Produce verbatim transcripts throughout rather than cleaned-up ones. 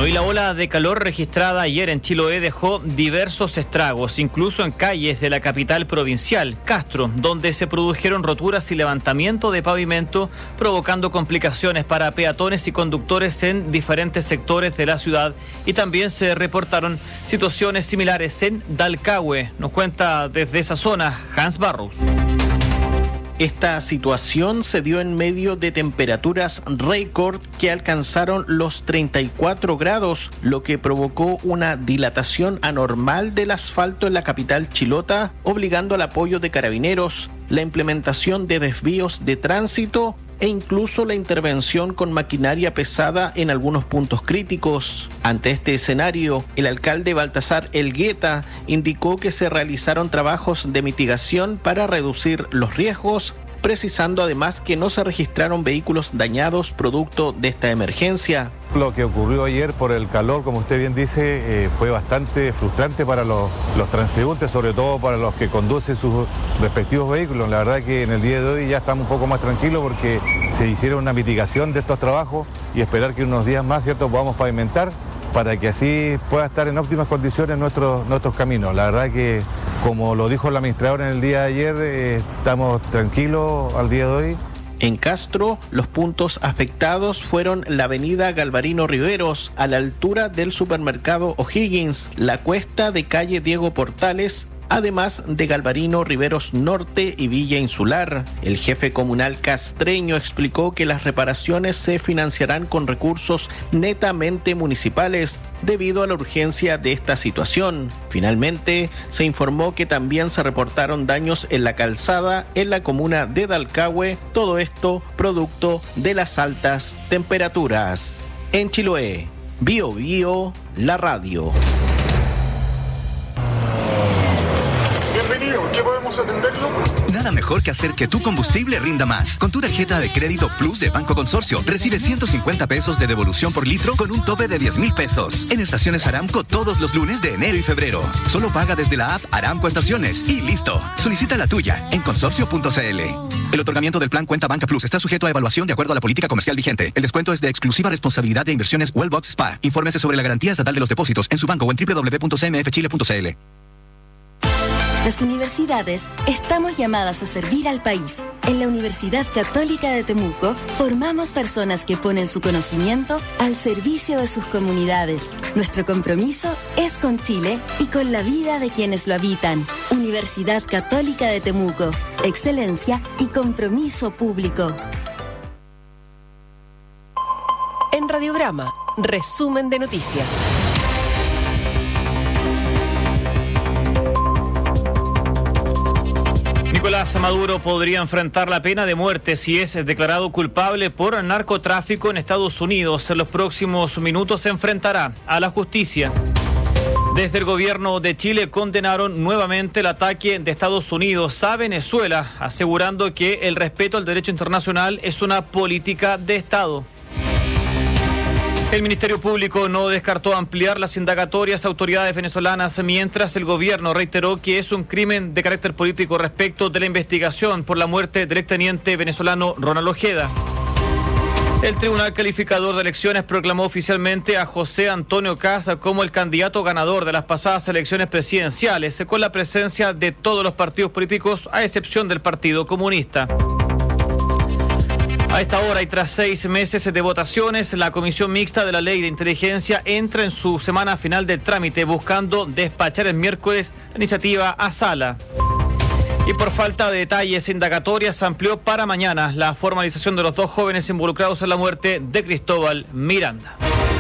Bueno, y la ola de calor registrada ayer en Chiloé dejó diversos estragos, incluso en calles de la capital provincial, Castro, donde se produjeron roturas y levantamiento de pavimento, provocando complicaciones para peatones y conductores en diferentes sectores de la ciudad. Y también se reportaron situaciones similares en Dalcahue. Nos cuenta desde esa zona Hans Barros. Esta situación se dio en medio de temperaturas récord que alcanzaron los treinta y cuatro grados, lo que provocó una dilatación anormal del asfalto en la capital chilota, obligando al apoyo de carabineros, la implementación de desvíos de tránsito e incluso la intervención con maquinaria pesada en algunos puntos críticos. Ante este escenario, el alcalde Baltasar Elgueta indicó que se realizaron trabajos de mitigación para reducir los riesgos, precisando además que no se registraron vehículos dañados producto de esta emergencia. Lo que ocurrió ayer por el calor, como usted bien dice, eh, fue bastante frustrante para los, los transeúntes, sobre todo para los que conducen sus respectivos vehículos. La verdad que en el día de hoy ya estamos un poco más tranquilos porque se hicieron una mitigación de estos trabajos y esperar que unos días más, ¿cierto?, podamos pavimentar para que así pueda estar en óptimas condiciones nuestros, nuestros caminos. La verdad que, como lo dijo el administrador en el día de ayer, eh, estamos tranquilos al día de hoy. En Castro, los puntos afectados fueron la avenida Galvarino Riveros, a la altura del supermercado O'Higgins, la cuesta de calle Diego Portales, además de Galvarino Riveros Norte y Villa Insular. El jefe comunal castreño explicó que las reparaciones se financiarán con recursos netamente municipales debido a la urgencia de esta situación. Finalmente, se informó que también se reportaron daños en la calzada en la comuna de Dalcahue, todo esto producto de las altas temperaturas. En Chiloé, Bio Bio, la radio. ¿Qué podemos atenderlo? Nada mejor que hacer que tu combustible rinda más. Con tu tarjeta de crédito Plus de Banco Consorcio, recibe ciento cincuenta pesos de devolución por litro con un tope de diez mil pesos. En estaciones Aramco todos los lunes de enero y febrero. Solo paga desde la app Aramco Estaciones y listo. Solicita la tuya en consorcio punto c l. El otorgamiento del plan Cuenta Banca Plus está sujeto a evaluación de acuerdo a la política comercial vigente. El descuento es de exclusiva responsabilidad de Inversiones Wellbox Spa. Infórmese sobre la garantía estatal de los depósitos en su banco o en doble u doble u doble u punto c m f chile punto c l. Las universidades estamos llamadas a servir al país. En la Universidad Católica de Temuco formamos personas que ponen su conocimiento al servicio de sus comunidades. Nuestro compromiso es con Chile y con la vida de quienes lo habitan. Universidad Católica de Temuco. Excelencia y compromiso público. En Radiograma, resumen de noticias. Nicolás Maduro podría enfrentar la pena de muerte si es declarado culpable por narcotráfico en Estados Unidos. En los próximos minutos se enfrentará a la justicia. Desde el gobierno de Chile condenaron nuevamente el ataque de Estados Unidos a Venezuela, asegurando que el respeto al derecho internacional es una política de Estado. El Ministerio Público no descartó ampliar las indagatorias a autoridades venezolanas, mientras el gobierno reiteró que es un crimen de carácter político respecto de la investigación por la muerte del exteniente venezolano Ronald Ojeda. El Tribunal Calificador de Elecciones proclamó oficialmente a José Antonio Caz como el candidato ganador de las pasadas elecciones presidenciales, con la presencia de todos los partidos políticos, a excepción del Partido Comunista. A esta hora y tras seis meses de votaciones, la Comisión Mixta de la Ley de Inteligencia entra en su semana final del trámite, buscando despachar el miércoles la iniciativa a sala. Y por falta de detalles indagatorias, amplió para mañana la formalización de los dos jóvenes involucrados en la muerte de Cristóbal Miranda.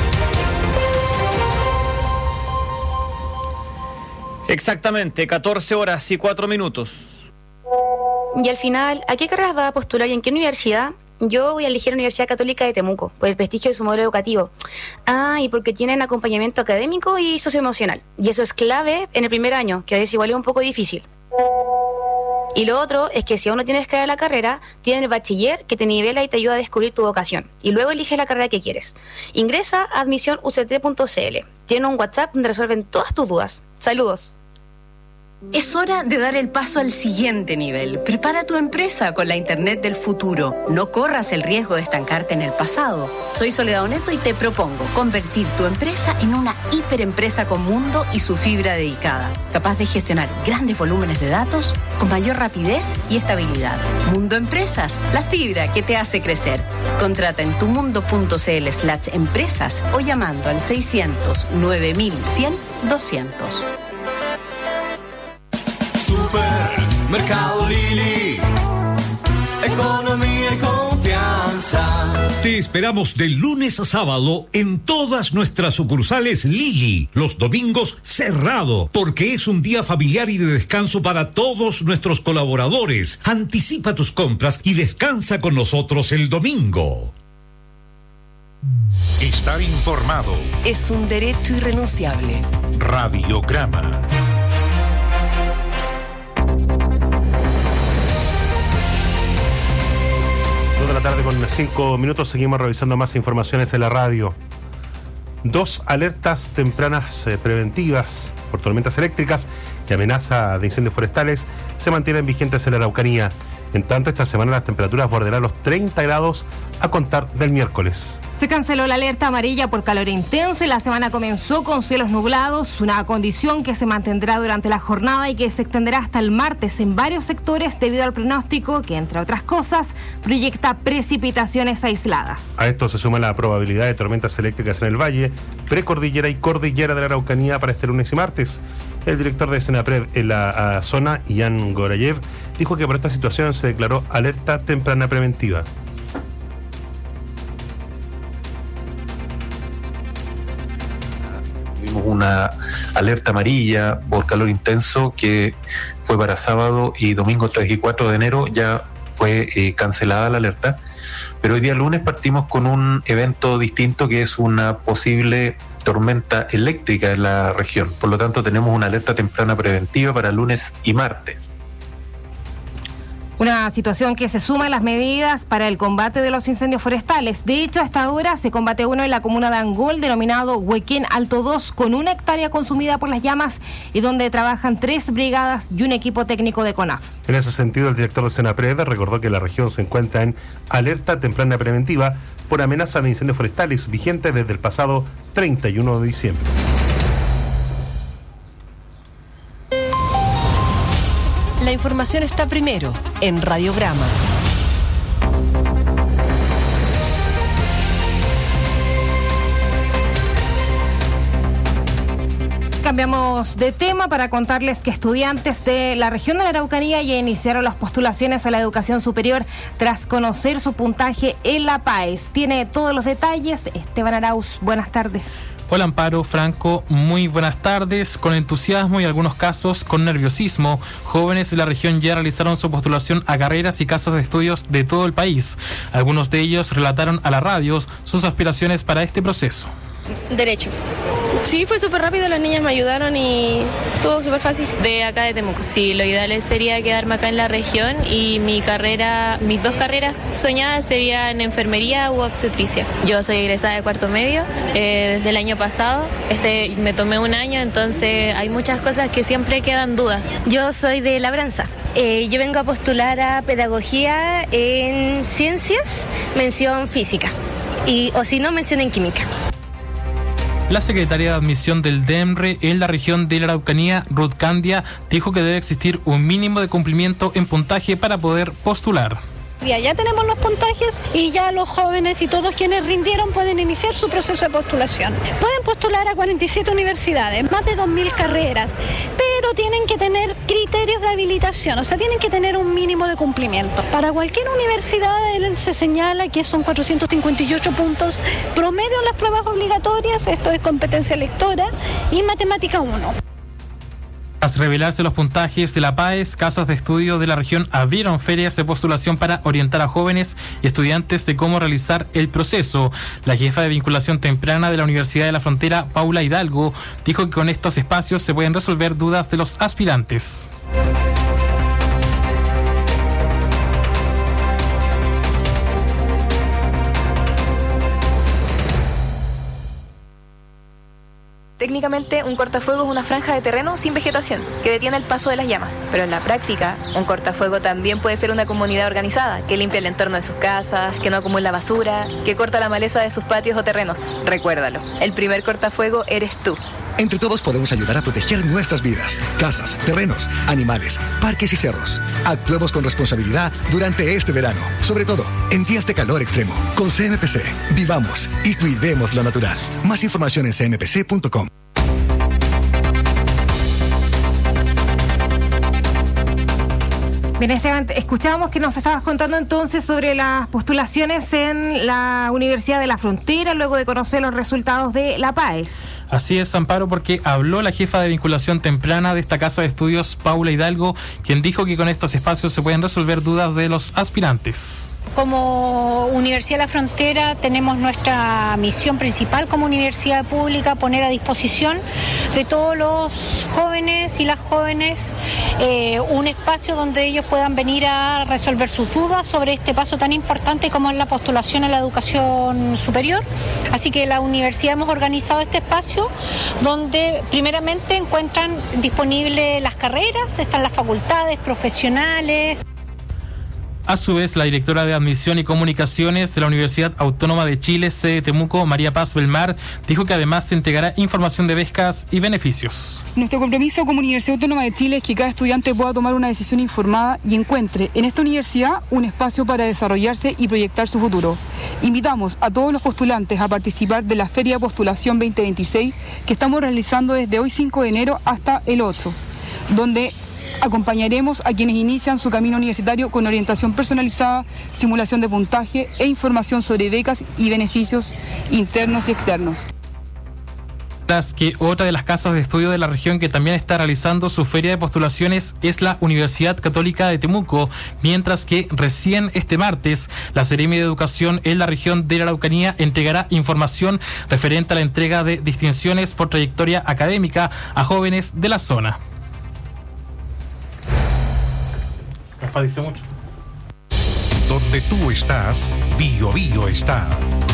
Exactamente, catorce horas y cuatro minutos. Y al final, ¿a qué carreras va a postular y en qué universidad? Yo voy a elegir la Universidad Católica de Temuco, por el prestigio de su modelo educativo. Ah, y porque tienen acompañamiento académico y socioemocional. Y eso es clave en el primer año, que a veces igual es un poco difícil. Y lo otro es que si aún no tienes que ir a la carrera, tienen el bachiller que te nivela y te ayuda a descubrir tu vocación. Y luego eliges la carrera que quieres. Ingresa a admisión u c t punto c l. Tienen un WhatsApp donde resuelven todas tus dudas. Saludos. Es hora de dar el paso al siguiente nivel. Prepara tu empresa con la Internet del futuro. No corras el riesgo de estancarte en el pasado. Soy Soledad Oneto y te propongo convertir tu empresa en una hiperempresa con mundo y su fibra dedicada, capaz de gestionar grandes volúmenes de datos con mayor rapidez y estabilidad. Mundo Empresas, la fibra que te hace crecer. Contrata en tumundo.cl slash empresas o llamando al seiscientos nueve mil cien doscientos. Supermercado Lili, economía y confianza. Te esperamos de lunes a sábado en todas nuestras sucursales Lili. Los domingos cerrado, porque es un día familiar y de descanso para todos nuestros colaboradores. Anticipa tus compras y descansa con nosotros el domingo. Estar informado es un derecho irrenunciable. Radiograma. De la tarde con cinco minutos, seguimos revisando más informaciones en la radio. Dos alertas tempranas eh, preventivas por tormentas eléctricas y amenaza de incendios forestales se mantienen vigentes en la Araucanía. En tanto, esta semana las temperaturas bordearán los treinta grados a contar del miércoles. Se canceló la alerta amarilla por calor intenso y la semana comenzó con cielos nublados, una condición que se mantendrá durante la jornada y que se extenderá hasta el martes en varios sectores debido al pronóstico que, entre otras cosas, proyecta precipitaciones aisladas. A esto se suma la probabilidad de tormentas eléctricas en el valle, precordillera y cordillera de la Araucanía para este lunes y martes. El director de Senapred en la zona, Ian Gorayev, dijo que por esta situación se declaró alerta temprana preventiva. Tuvimos una alerta amarilla por calor intenso que fue para sábado y domingo tres y cuatro de enero, ya fue eh, cancelada la alerta, pero hoy día lunes partimos con un evento distinto que es una posible tormenta eléctrica en la región. Por lo tanto, tenemos una alerta temprana preventiva para lunes y martes. Una situación que se suma a las medidas para el combate de los incendios forestales. De hecho, hasta ahora se combate uno en la comuna de Angol, denominado Huequén Alto dos, con una hectárea consumida por las llamas y donde trabajan tres brigadas y un equipo técnico de CONAF. En ese sentido, el director de Senapred recordó que la región se encuentra en alerta temprana preventiva por amenaza de incendios forestales vigente desde el pasado treinta y uno de diciembre. La información está primero en Radiograma. Cambiamos de tema para contarles que estudiantes de la región de la Araucanía ya iniciaron las postulaciones a la educación superior tras conocer su puntaje en la P A E S. Tiene todos los detalles Esteban Arauz. Buenas tardes. Hola Amparo, Franco, muy buenas tardes. Con entusiasmo y en algunos casos con nerviosismo, jóvenes de la región ya realizaron su postulación a carreras y casas de estudios de todo el país. Algunos de ellos relataron a la radio sus aspiraciones para este proceso. Derecho. Sí, fue súper rápido, las niñas me ayudaron y todo súper fácil. De acá de Temuco. Sí, lo ideal sería quedarme acá en la región y mi carrera, mis dos carreras soñadas serían enfermería u obstetricia. Yo soy egresada de cuarto medio eh, desde el año pasado. Este, me tomé un año, entonces hay muchas cosas que siempre quedan dudas. Yo soy de Labranza. Eh, yo vengo a postular a pedagogía en ciencias, mención física, y o si no, mención en química. La secretaria de admisión del D E M R E en la región de la Araucanía, Ruth Candia, dijo que debe existir un mínimo de cumplimiento en puntaje para poder postular. Ya tenemos los puntajes y ya los jóvenes y todos quienes rindieron pueden iniciar su proceso de postulación. Pueden postular a cuarenta y siete universidades, más de dos mil carreras, pero tienen que tener criterios de habilitación, o sea, tienen que tener un mínimo de cumplimiento. Para cualquier universidad se señala que son cuatrocientos cincuenta y ocho puntos promedio en las pruebas obligatorias, esto es competencia lectora y matemática uno. Tras revelarse los puntajes de la P A E S, casas de estudio de la región abrieron ferias de postulación para orientar a jóvenes y estudiantes de cómo realizar el proceso. La jefa de vinculación temprana de la Universidad de la Frontera, Paula Hidalgo, dijo que con estos espacios se pueden resolver dudas de los aspirantes. Técnicamente, un cortafuego es una franja de terreno sin vegetación, que detiene el paso de las llamas. Pero en la práctica, un cortafuego también puede ser una comunidad organizada, que limpia el entorno de sus casas, que no acumula basura, que corta la maleza de sus patios o terrenos. Recuérdalo, el primer cortafuego eres tú. Entre todos podemos ayudar a proteger nuestras vidas, casas, terrenos, animales, parques y cerros. Actuemos con responsabilidad durante este verano, sobre todo en días de calor extremo. Con C M P C, vivamos y cuidemos lo natural. Más información en c m p c punto com. Bien, Esteban, escuchábamos que nos estabas contando entonces sobre las postulaciones en la Universidad de la Frontera, luego de conocer los resultados de la PAES. Así es, Amparo, porque habló la jefa de vinculación temprana de esta casa de estudios, Paula Hidalgo, quien dijo que con estos espacios se pueden resolver dudas de los aspirantes. Como Universidad de la Frontera tenemos nuestra misión principal como universidad pública, poner a disposición de todos los jóvenes y las jóvenes eh, un espacio donde ellos puedan venir a resolver sus dudas sobre este paso tan importante como es la postulación a la educación superior. Así que la universidad hemos organizado este espacio donde primeramente encuentran disponibles las carreras, están las facultades profesionales. A su vez, la directora de Admisión y Comunicaciones de la Universidad Autónoma de Chile, sede Temuco, María Paz Belmar, dijo que además se entregará información de becas y beneficios. Nuestro compromiso como Universidad Autónoma de Chile es que cada estudiante pueda tomar una decisión informada y encuentre en esta universidad un espacio para desarrollarse y proyectar su futuro. Invitamos a todos los postulantes a participar de la Feria de Postulación veinte veintiséis que estamos realizando desde hoy cinco de enero hasta el ocho, donde acompañaremos a quienes inician su camino universitario con orientación personalizada, simulación de puntaje e información sobre becas y beneficios internos y externos. Que otra de las casas de estudio de la región que también está realizando su feria de postulaciones es la Universidad Católica de Temuco, mientras que recién este martes la Seremi de Educación en la región de la Araucanía entregará información referente a la entrega de distinciones por trayectoria académica a jóvenes de la zona. Dice mucho. Donde tú estás, Bio Bio está.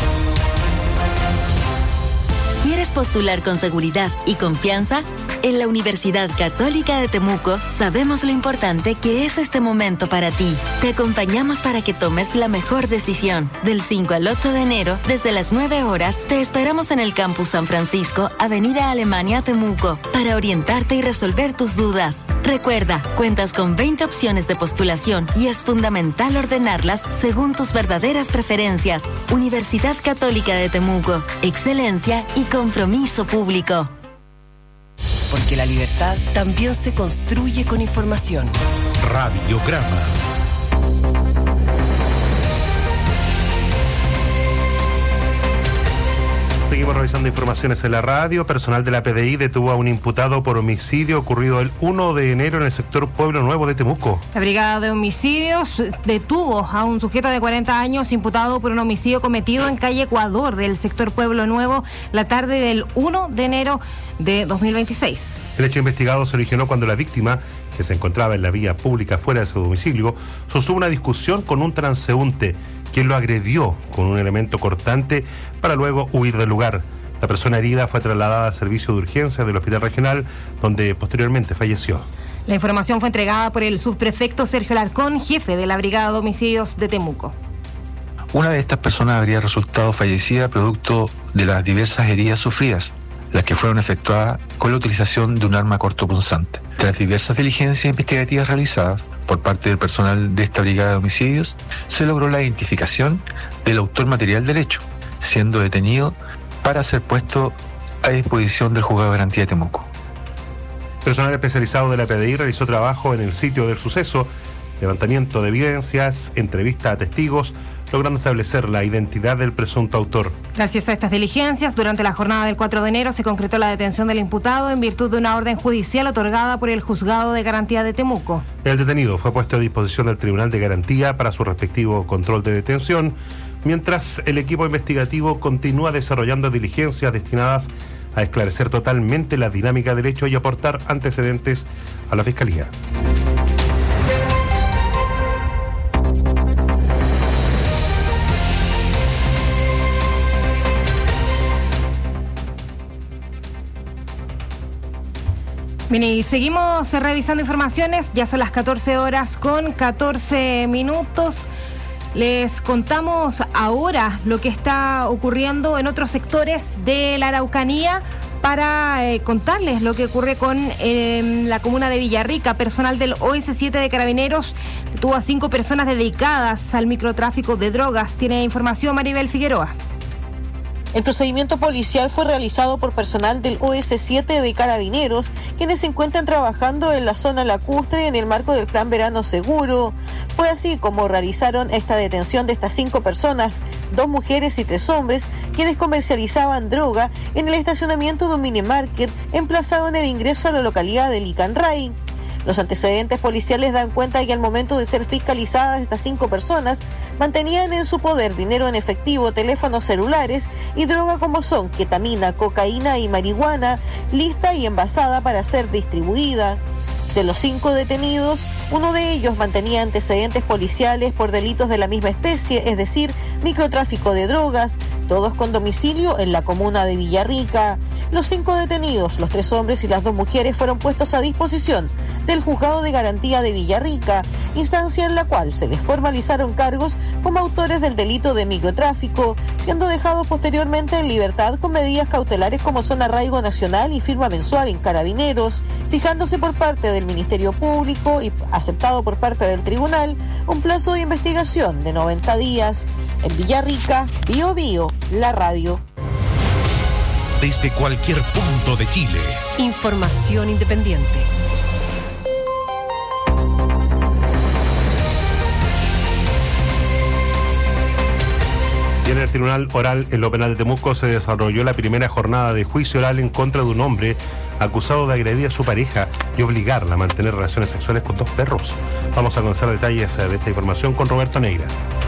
¿Quieres postular con seguridad y confianza? En la Universidad Católica de Temuco sabemos lo importante que es este momento para ti. Te acompañamos para que tomes la mejor decisión. Del cinco al ocho de enero, desde las nueve horas, te esperamos en el Campus San Francisco, Avenida Alemania, Temuco, para orientarte y resolver tus dudas. Recuerda, cuentas con veinte opciones de postulación y es fundamental ordenarlas según tus verdaderas preferencias. Universidad Católica de Temuco, excelencia y compromiso público. Porque la libertad también se construye con información. Radiograma. Seguimos revisando informaciones en la radio. Personal de la P D I detuvo a un imputado por homicidio ocurrido el uno de enero en el sector Pueblo Nuevo de Temuco. La Brigada de Homicidios detuvo a un sujeto de cuarenta años imputado por un homicidio cometido en calle Ecuador del sector Pueblo Nuevo la tarde del uno de enero de dos mil veintiséis. El hecho investigado se originó cuando la víctima, que se encontraba en la vía pública fuera de su domicilio, sostuvo una discusión con un transeúnte, quien lo agredió con un elemento cortante para luego huir del lugar. La persona herida fue trasladada al servicio de urgencia del Hospital Regional, donde posteriormente falleció. La información fue entregada por el subprefecto Sergio Larcón, jefe de la Brigada de Homicidios de Temuco. Una de estas personas habría resultado fallecida producto de las diversas heridas sufridas, las que fueron efectuadas con la utilización de un arma cortopunzante. Tras diversas diligencias investigativas realizadas por parte del personal de esta brigada de homicidios, se logró la identificación del autor material del hecho, siendo detenido para ser puesto a disposición del juzgado de garantía de Temuco. Personal especializado de la P D I realizó trabajo en el sitio del suceso, levantamiento de evidencias, entrevista a testigos, logrando establecer la identidad del presunto autor. Gracias a estas diligencias, durante la jornada del cuatro de enero se concretó la detención del imputado en virtud de una orden judicial otorgada por el Juzgado de Garantía de Temuco. El detenido fue puesto a disposición del Tribunal de Garantía para su respectivo control de detención, mientras el equipo investigativo continúa desarrollando diligencias destinadas a esclarecer totalmente la dinámica del hecho y aportar antecedentes a la Fiscalía. Bien, y seguimos revisando informaciones. Ya son las catorce horas con catorce minutos. Les contamos ahora lo que está ocurriendo en otros sectores de la Araucanía para eh, contarles lo que ocurre con eh, la comuna de Villarrica. Personal del O S siete de Carabineros detuvo a cinco personas dedicadas al microtráfico de drogas. Tiene información Maribel Figueroa. El procedimiento policial fue realizado por personal del O S siete de Carabineros, quienes se encuentran trabajando en la zona lacustre en el marco del Plan Verano Seguro. Fue así como realizaron esta detención de estas cinco personas, dos mujeres y tres hombres, quienes comercializaban droga en el estacionamiento de un minimarket emplazado en el ingreso a la localidad de Licanray. Los antecedentes policiales dan cuenta que al momento de ser fiscalizadas estas cinco personas mantenían en su poder dinero en efectivo, teléfonos celulares y droga como son ketamina, cocaína y marihuana, lista y envasada para ser distribuida. De los cinco detenidos, uno de ellos mantenía antecedentes policiales por delitos de la misma especie, es decir, microtráfico de drogas, todos con domicilio en la comuna de Villarrica. Los cinco detenidos, los tres hombres y las dos mujeres, fueron puestos a disposición del Juzgado de Garantía de Villarrica, instancia en la cual se les formalizaron cargos como autores del delito de microtráfico, siendo dejados posteriormente en libertad con medidas cautelares como son arraigo nacional y firma mensual en Carabineros, fijándose por parte del Ministerio Público y aceptado por parte del Tribunal un plazo de investigación de noventa días. En Villarrica, Bío Bío, la radio. Desde cualquier punto de Chile. Información independiente. Y en el Tribunal Oral en lo Penal de Temuco se desarrolló la primera jornada de juicio oral en contra de un hombre acusado de agredir a su pareja y obligarla a mantener relaciones sexuales con dos perros. Vamos a conocer detalles de esta información con Roberto Neira.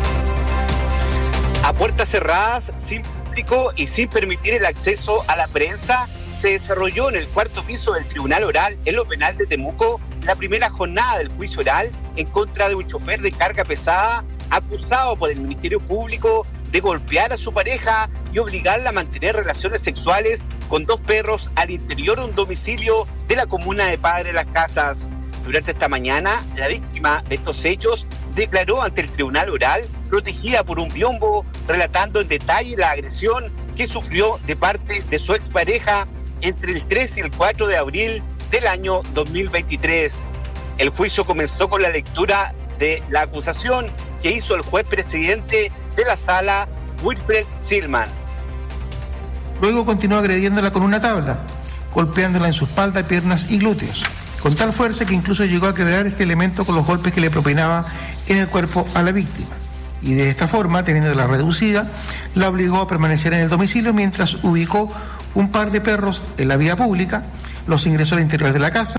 A puertas cerradas, sin público y sin permitir el acceso a la prensa, se desarrolló en el cuarto piso del Tribunal Oral en lo Penal de Temuco la primera jornada del juicio oral en contra de un chofer de carga pesada acusado por el Ministerio Público de golpear a su pareja y obligarla a mantener relaciones sexuales con dos perros al interior de un domicilio de la comuna de Padre Las Casas. Durante esta mañana, la víctima de estos hechos declaró ante el Tribunal Oral, protegida por un biombo, relatando en detalle la agresión que sufrió de parte de su expareja entre el tres y el cuatro de abril del año dos mil veintitrés. El juicio comenzó con la lectura de la acusación que hizo el juez presidente de la sala, Wilfred Silman. Luego continuó agrediéndola con una tabla, golpeándola en su espalda, piernas y glúteos, con tal fuerza que incluso llegó a quebrar este elemento con los golpes que le propinaba en el cuerpo a la víctima. Y de esta forma, teniéndola reducida, la obligó a permanecer en el domicilio mientras ubicó un par de perros en la vía pública, los ingresó al interior de la casa.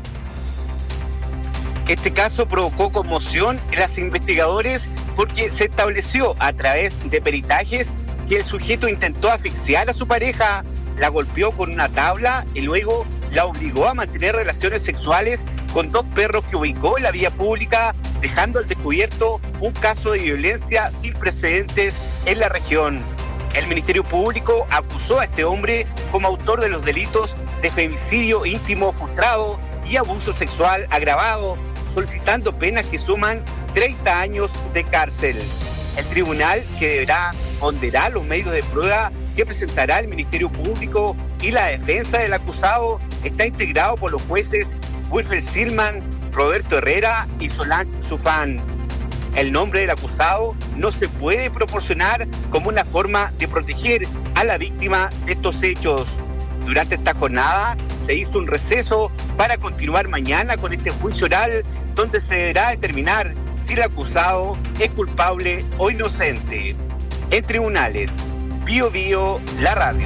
Este caso provocó conmoción en los investigadores porque se estableció a través de peritajes que el sujeto intentó asfixiar a su pareja, la golpeó con una tabla y luego la obligó a mantener relaciones sexuales con dos perros que ubicó en la vía pública, dejando al descubierto un caso de violencia sin precedentes en la región. El Ministerio Público acusó a este hombre como autor de los delitos de femicidio íntimo frustrado y abuso sexual agravado, solicitando penas que suman treinta años de cárcel. El tribunal, que deberá ponderar los medios de prueba que presentará el Ministerio Público y la defensa del acusado, está integrado por los jueces Wilfred Silman, Roberto Herrera y Solange Sufán. El nombre del acusado no se puede proporcionar como una forma de proteger a la víctima de estos hechos. Durante esta jornada se hizo un receso para continuar mañana con este juicio oral, donde se deberá determinar si el acusado es culpable o inocente. En tribunales, Bío Bío, la radio.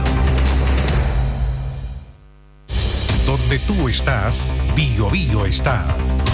Donde tú estás, Bío Bío está.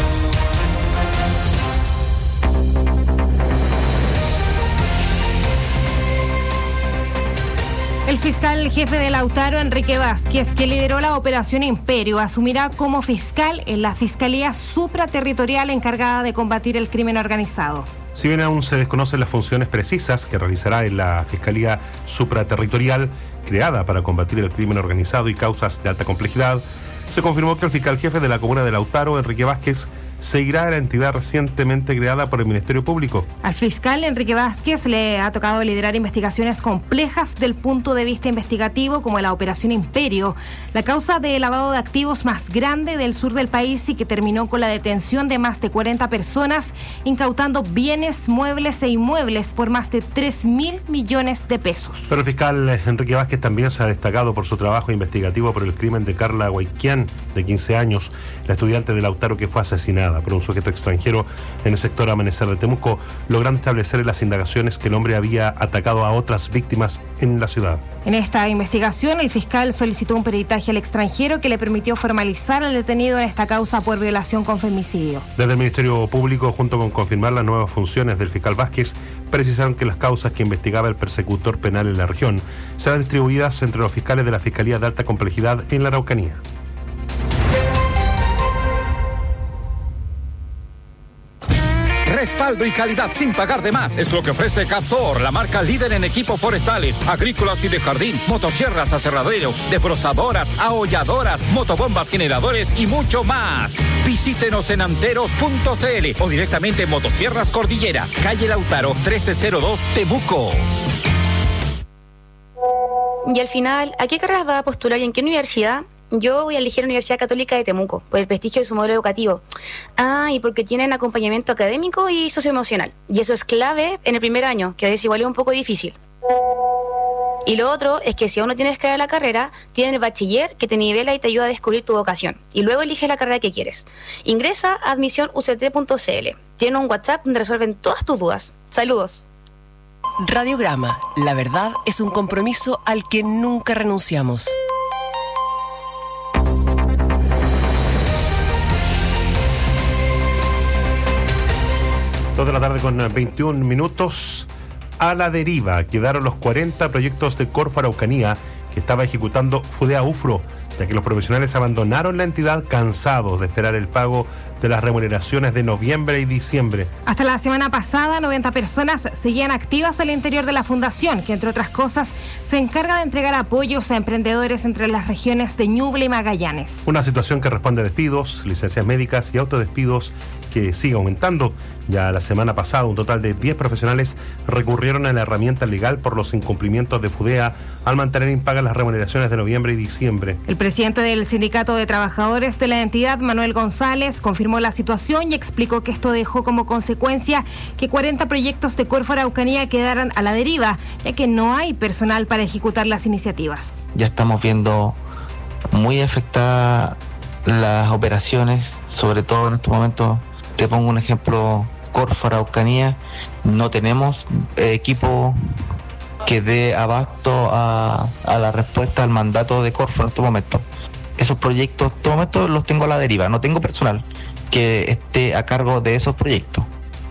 El fiscal jefe de Lautaro, Enrique Vázquez, que lideró la Operación Imperio, asumirá como fiscal en la Fiscalía Supraterritorial encargada de combatir el crimen organizado. Si bien aún se desconocen las funciones precisas que realizará en la Fiscalía Supraterritorial, creada para combatir el crimen organizado y causas de alta complejidad, se confirmó que el fiscal jefe de la comuna de Lautaro, Enrique Vázquez, seguirá en la entidad recientemente creada por el Ministerio Público. Al fiscal Enrique Vázquez le ha tocado liderar investigaciones complejas del punto de vista investigativo, como la Operación Imperio, la causa de lavado de activos más grande del sur del país y que terminó con la detención de más de cuarenta personas, incautando bienes, muebles e inmuebles por más de tres mil millones de pesos. Pero el fiscal Enrique Vázquez también se ha destacado por su trabajo investigativo por el crimen de Carla Guayquián, de quince años, la estudiante de Lautaro que fue asesinada por un sujeto extranjero en el sector Amanecer de Temuco, logrando establecer en las indagaciones que el hombre había atacado a otras víctimas en la ciudad. En esta investigación, el fiscal solicitó un peritaje al extranjero que le permitió formalizar al detenido en esta causa por violación con femicidio. Desde el Ministerio Público, junto con confirmar las nuevas funciones del fiscal Vázquez, precisaron que las causas que investigaba el persecutor penal en la región serán distribuidas entre los fiscales de la Fiscalía de Alta Complejidad en la Araucanía. Respaldo y calidad sin pagar de más es lo que ofrece Castor, la marca líder en equipos forestales, agrícolas y de jardín, motosierras, aserraderos, desbrozadoras, aholladoras, motobombas, generadores y mucho más. Visítenos en anteros punto c l o directamente en Motosierras Cordillera, calle Lautaro trece cero dos, Temuco. Y al final, ¿a qué carreras va a postular y en qué universidad? Yo voy a elegir la Universidad Católica de Temuco, por el prestigio de su modelo educativo. Ah, y porque tienen acompañamiento académico y socioemocional. Y eso es clave en el primer año, que a veces igual es un poco difícil. Y lo otro es que si aún no tienes que dar la carrera, tienen el bachiller que te nivela y te ayuda a descubrir tu vocación. Y luego eliges la carrera que quieres. Ingresa a admisión u c t punto c l. Tienen un WhatsApp donde resuelven todas tus dudas. Saludos. Radiograma. La verdad es un compromiso al que nunca renunciamos. dos de la tarde con veintiún minutos. A la deriva quedaron los cuarenta proyectos de Corfo Araucanía que estaba ejecutando Fudea Ufro, ya que los profesionales abandonaron la entidad cansados de esperar el pago de las remuneraciones de noviembre y diciembre. Hasta la semana pasada, noventa personas seguían activas al interior de la fundación, que entre otras cosas se encarga de entregar apoyos a emprendedores entre las regiones de Ñuble y Magallanes. Una situación que responde a despidos, licencias médicas y autodespidos que sigue aumentando. Ya la semana pasada, un total de diez profesionales recurrieron a la herramienta legal por los incumplimientos de Fudea al mantener impagas las remuneraciones de noviembre y diciembre. El presidente del Sindicato de Trabajadores de la entidad, Manuel González, confirmó la situación y explicó que esto dejó como consecuencia que cuarenta proyectos de Corfo Araucanía quedaran a la deriva, ya que no hay personal para ejecutar las iniciativas. Ya estamos viendo muy afectadas las operaciones, sobre todo en estos momentos. Te pongo un ejemplo, Corfo Araucanía, no tenemos eh, equipo que dé abasto a, a la respuesta al mandato de Corfo en estos momentos. Esos proyectos, en estos momentos los tengo a la deriva, no tengo personal que esté a cargo de esos proyectos.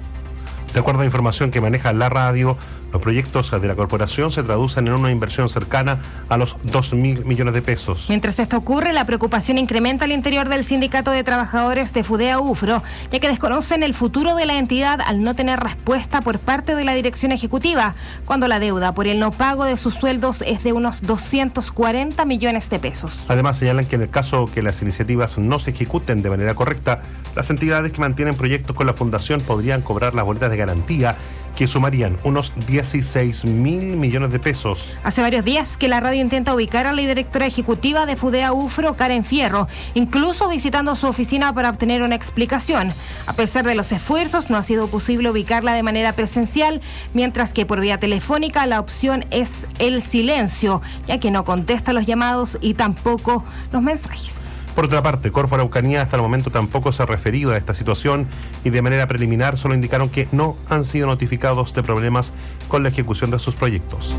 De acuerdo a información que maneja la radio, los proyectos de la corporación se traducen en una inversión cercana a los dos mil millones de pesos. Mientras esto ocurre, la preocupación incrementa al interior del Sindicato de Trabajadores de Fudea Ufro, ya que desconocen el futuro de la entidad al no tener respuesta por parte de la dirección ejecutiva, cuando la deuda por el no pago de sus sueldos es de unos doscientos cuarenta millones de pesos. Además, señalan que en el caso que las iniciativas no se ejecuten de manera correcta, las entidades que mantienen proyectos con la fundación podrían cobrar las boletas de garantía, que sumarían unos dieciséis mil millones de pesos. Hace varios días que la radio intenta ubicar a la directora ejecutiva de Fudea Ufro, Karen Fierro, incluso visitando su oficina para obtener una explicación. A pesar de los esfuerzos, no ha sido posible ubicarla de manera presencial, mientras que por vía telefónica la opción es el silencio, ya que no contesta los llamados y tampoco los mensajes. Por otra parte, Corfo Araucanía hasta el momento tampoco se ha referido a esta situación y de manera preliminar solo indicaron que no han sido notificados de problemas con la ejecución de sus proyectos.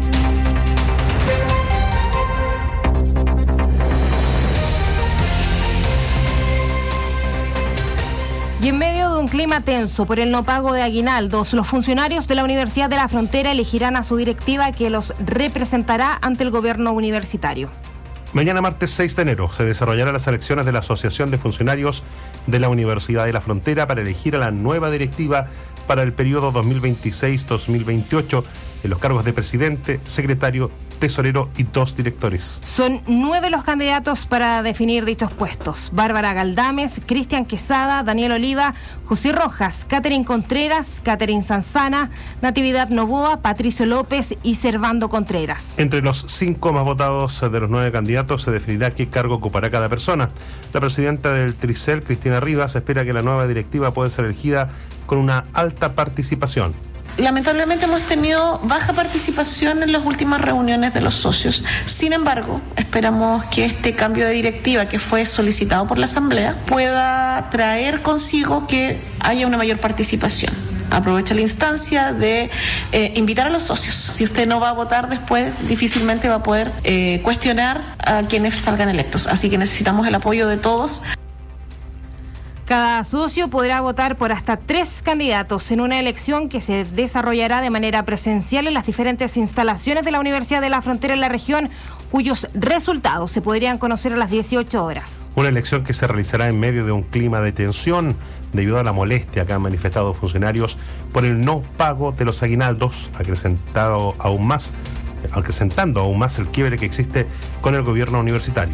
Y en medio de un clima tenso por el no pago de aguinaldos, los funcionarios de la Universidad de la Frontera elegirán a su directiva que los representará ante el gobierno universitario. Mañana martes seis de enero se desarrollarán las elecciones de la Asociación de Funcionarios de la Universidad de la Frontera para elegir a la nueva directiva para el periodo dos mil veintiséis a dos mil veintiocho en los cargos de presidente, secretario tesorero y dos directores. Son nueve los candidatos para definir dichos puestos. Bárbara Galdames, Cristian Quesada, Daniel Oliva, José Rojas, Catherine Contreras, Catherine Sanzana, Natividad Novoa, Patricio López y Servando Contreras. Entre los cinco más votados de los nueve candidatos se definirá qué cargo ocupará cada persona. La presidenta del Tricel, Cristina Rivas, espera que la nueva directiva pueda ser elegida con una alta participación. Lamentablemente hemos tenido baja participación en las últimas reuniones de los socios. Sin embargo, esperamos que este cambio de directiva que fue solicitado por la Asamblea pueda traer consigo que haya una mayor participación. Aprovecha la instancia de eh, invitar a los socios. Si usted no va a votar después, difícilmente va a poder eh, cuestionar a quienes salgan electos. Así que necesitamos el apoyo de todos. Cada socio podrá votar por hasta tres candidatos en una elección que se desarrollará de manera presencial en las diferentes instalaciones de la Universidad de la Frontera en la región, cuyos resultados se podrían conocer a las dieciocho horas. Una elección que se realizará en medio de un clima de tensión debido a la molestia que han manifestado funcionarios por el no pago de los aguinaldos, acrecentado aún más, acrecentando aún más el quiebre que existe con el gobierno universitario.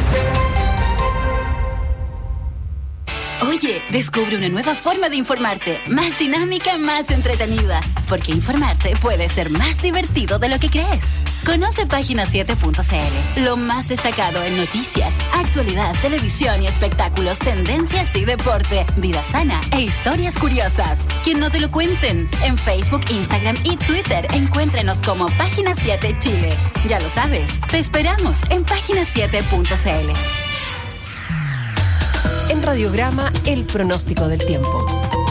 Oye, descubre una nueva forma de informarte, más dinámica, más entretenida, porque informarte puede ser más divertido de lo que crees. Conoce página siete punto c l, lo más destacado en noticias, actualidad, televisión y espectáculos, tendencias y deporte, vida sana e historias curiosas. Que no te lo cuenten. En Facebook, Instagram y Twitter encuéntrenos como Página siete Chile. Ya lo sabes, te esperamos en página siete punto c l. En Radiograma, el pronóstico del tiempo.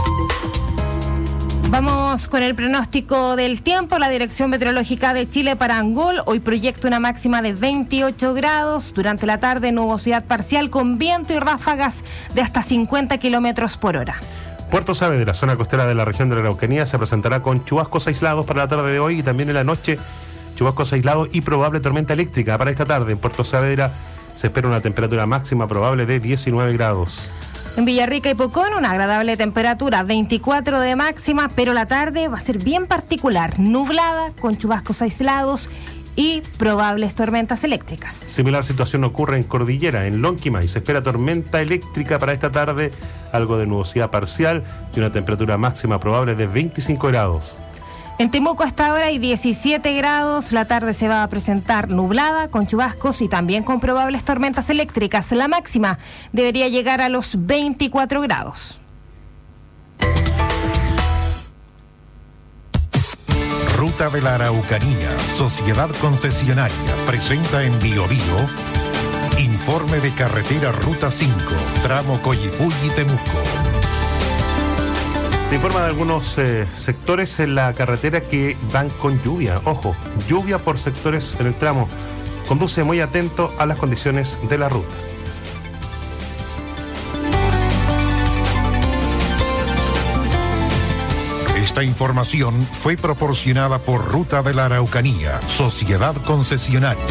Vamos con el pronóstico del tiempo. La Dirección Meteorológica de Chile para Angol hoy proyecta una máxima de veintiocho grados. Durante la tarde, nubosidad parcial con viento y ráfagas de hasta cincuenta kilómetros por hora. Puerto Saavedra, zona costera de la región de la Araucanía, se presentará con chubascos aislados para la tarde de hoy y también en la noche, chubascos aislados y probable tormenta eléctrica. Para esta tarde en Puerto Saavedra se espera una temperatura máxima probable de diecinueve grados. En Villarrica y Pucón, una agradable temperatura, veinticuatro de máxima, pero la tarde va a ser bien particular, nublada, con chubascos aislados y probables tormentas eléctricas. Similar situación ocurre en Cordillera, en Lonquimay. Se espera tormenta eléctrica para esta tarde, algo de nubosidad parcial y una temperatura máxima probable de veinticinco grados. En Temuco hasta ahora hay diecisiete grados, la tarde se va a presentar nublada, con chubascos y también con probables tormentas eléctricas. La máxima debería llegar a los veinticuatro grados. Ruta de la Araucanía, Sociedad Concesionaria, presenta en Bio Bio informe de carretera Ruta cinco, tramo Coyipulli-Temuco. Se informa de algunos eh, sectores en la carretera que van con lluvia. Ojo, lluvia por sectores en el tramo. Conduce muy atento a las condiciones de la ruta. Esta información fue proporcionada por Ruta de la Araucanía, Sociedad Concesionaria.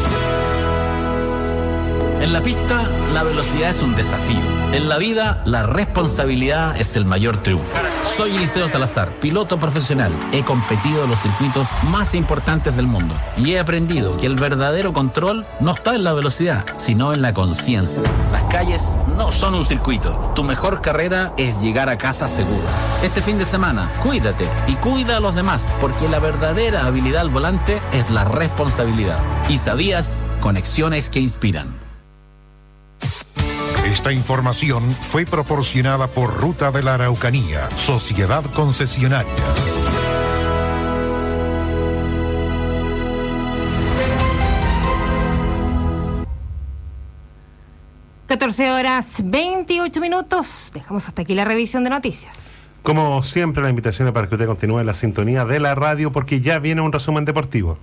En la pista, la velocidad es un desafío. En la vida, la responsabilidad es el mayor triunfo. Soy Eliseo Salazar, piloto profesional. He competido en los circuitos más importantes del mundo y he aprendido que el verdadero control no está en la velocidad, sino en la conciencia. Las calles no son un circuito. Tu mejor carrera es llegar a casa seguro. Este fin de semana, cuídate y cuida a los demás, porque la verdadera habilidad al volante es la responsabilidad. ¿Y sabías? Conexiones que inspiran. Esta información fue proporcionada por Ruta de la Araucanía, Sociedad Concesionaria. catorce horas veintiocho minutos. Dejamos hasta aquí la revisión de noticias. Como siempre, la invitación es para que usted continúe en la sintonía de la radio porque ya viene un resumen deportivo.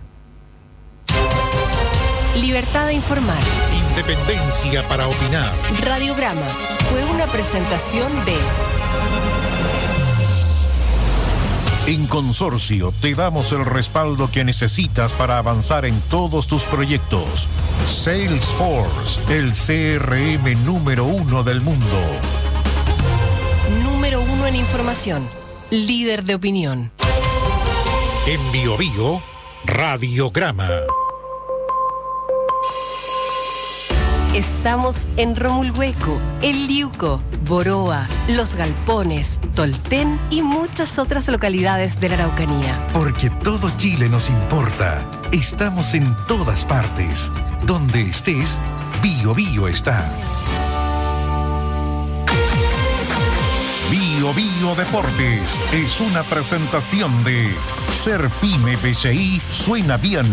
Libertad de informar. Independencia para opinar. Radiograma fue una presentación de... En Consorcio te damos el respaldo que necesitas para avanzar en todos tus proyectos. Salesforce, el C R M número uno del mundo. Número uno en información. Líder de opinión. En Bio Bio, Radiograma. Estamos en Romulhueco, El Liuco, Boroa, Los Galpones, Tolten y muchas otras localidades de la Araucanía. Porque todo Chile nos importa. Estamos en todas partes. Donde estés, Bio Bio está. Bio Bio Deportes es una presentación de Ser Pyme B C I suena bien.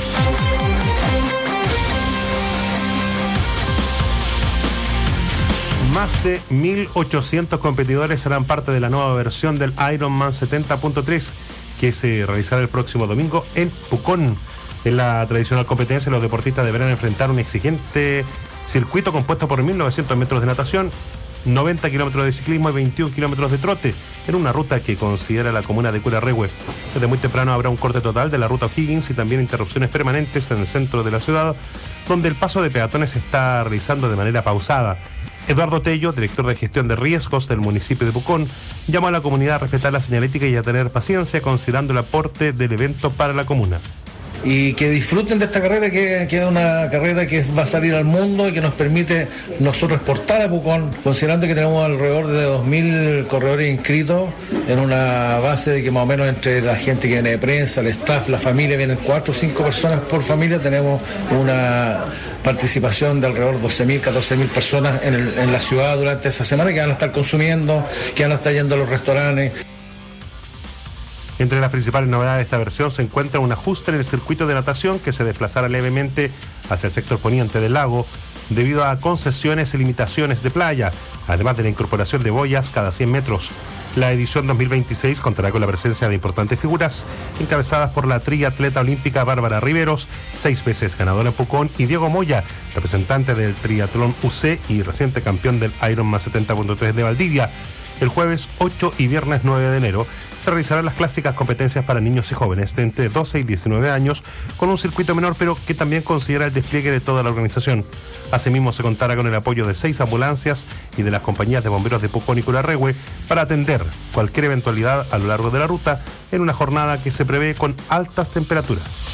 Más de mil ochocientos competidores serán parte de la nueva versión del Ironman setenta punto tres que se realizará el próximo domingo en Pucón. En la tradicional competencia, los deportistas deberán enfrentar un exigente circuito compuesto por mil novecientos metros de natación, noventa kilómetros de ciclismo y veintiún kilómetros de trote, en una ruta que considera la comuna de Curarrehue. Desde muy temprano habrá un corte total de la ruta O'Higgins y también interrupciones permanentes en el centro de la ciudad, donde el paso de peatones se está realizando de manera pausada. Eduardo Tello, director de gestión de riesgos del municipio de Pucón, llamó a la comunidad a respetar la señalética y a tener paciencia considerando el aporte del evento para la comuna. Y que disfruten de esta carrera, que, que es una carrera que va a salir al mundo y que nos permite nosotros exportar a Pucón, considerando que tenemos alrededor de dos mil corredores inscritos en una base de que más o menos entre la gente que viene de prensa, el staff, la familia, vienen cuatro o cinco personas por familia. Tenemos una participación de alrededor de doce mil, catorce mil personas en, el, en la ciudad durante esa semana, que van a estar consumiendo, que van a estar yendo a los restaurantes. Entre las principales novedades de esta versión se encuentra un ajuste en el circuito de natación que se desplazará levemente hacia el sector poniente del lago debido a concesiones y limitaciones de playa, además de la incorporación de boyas cada cien metros. La edición dos mil veintiséis contará con la presencia de importantes figuras encabezadas por la triatleta olímpica Bárbara Riveros, seis veces ganadora en Pucón, y Diego Moya, representante del triatlón U C y reciente campeón del Ironman setenta punto tres de Valdivia. El jueves ocho y viernes nueve de enero se realizarán las clásicas competencias para niños y jóvenes de entre doce y diecinueve años, con un circuito menor pero que también considera el despliegue de toda la organización. Asimismo se contará con el apoyo de seis ambulancias y de las compañías de bomberos de Pucón y Curarrehue para atender cualquier eventualidad a lo largo de la ruta en una jornada que se prevé con altas temperaturas.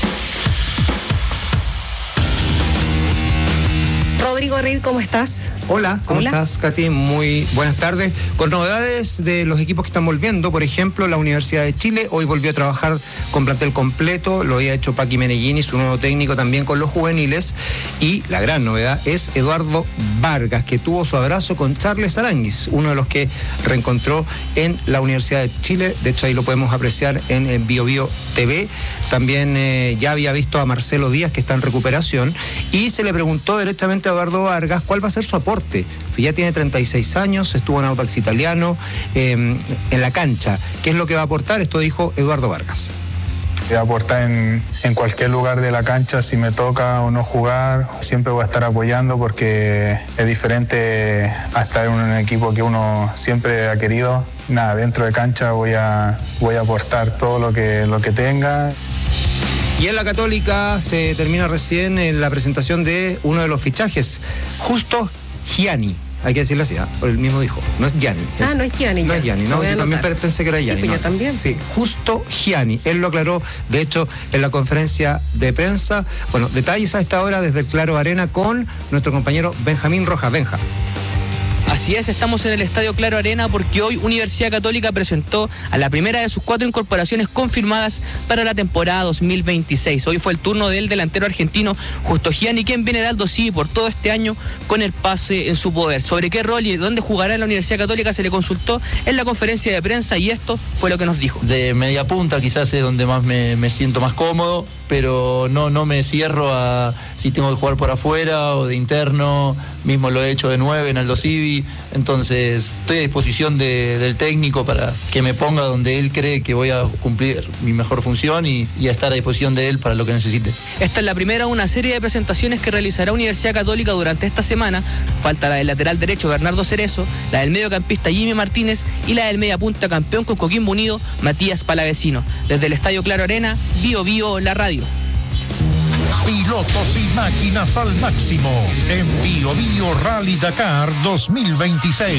Rodrigo Reid, ¿cómo estás? Hola, ¿cómo Hola. estás, Katy? Muy buenas tardes. Con novedades de los equipos que están volviendo, por ejemplo, la Universidad de Chile hoy volvió a trabajar con plantel completo, lo había hecho Paqui Meneghini, su nuevo técnico, también con los juveniles, y la gran novedad es Eduardo Vargas, que tuvo su abrazo con Charles Aranguis, uno de los que reencontró en la Universidad de Chile. De hecho, ahí lo podemos apreciar en, en Bio Bio T V. También eh, ya había visto a Marcelo Díaz, que está en recuperación, y se le preguntó directamente a Eduardo Vargas cuál va a ser su aporte. Ya tiene treinta y seis años, estuvo en Audax Italiano, eh, en la cancha. ¿Qué es lo que va a aportar? Esto dijo Eduardo Vargas. Voy a aportar en, en cualquier lugar de la cancha, si me toca o no jugar, siempre voy a estar apoyando porque es diferente a estar en un equipo que uno siempre ha querido. Nada, dentro de cancha voy a, voy a aportar todo lo que, lo que tenga. Y en la Católica se termina recién en la presentación de uno de los fichajes, Justo Gianni. Hay que decirlo así, ¿eh? El mismo dijo, no es Gianni. Ah, no es Gianni. No ya. es Gianni, no, yo también pensé que era Gianni. Sí, no. yo también. Sí, Justo Gianni. Él lo aclaró, de hecho, en la conferencia de prensa. Bueno, detalles a esta hora desde el Claro Arena con nuestro compañero Benjamín Rojas. Benja. Así es, estamos en el Estadio Claro Arena porque hoy Universidad Católica presentó a la primera de sus cuatro incorporaciones confirmadas para la temporada dos mil veintiséis. Hoy fue el turno del delantero argentino Justo Gianni, quien viene de Aldo Civi por todo este año con el pase en su poder. Sobre qué rol y dónde jugará en la Universidad Católica se le consultó en la conferencia de prensa y esto fue lo que nos dijo. De media punta quizás es donde más me, me siento más cómodo, pero no, no me cierro a si tengo que jugar por afuera o de interno. Mismo lo he hecho de nueve en Aldo Civi, entonces estoy a disposición de, del técnico para que me ponga donde él cree que voy a cumplir mi mejor función y, y a estar a disposición de él para lo que necesite. Esta es la primera de una serie de presentaciones que realizará Universidad Católica durante esta semana. Falta la del lateral derecho Bernardo Cerezo, la del mediocampista Jimmy Martínez y la del mediapunta campeón con Coquimbo Unido Matías Palavecino. Desde el Estadio Claro Arena, Bio Bio, la radio. Pilotos y máquinas al máximo en Bio Bio Rally Dakar dos mil veintiséis.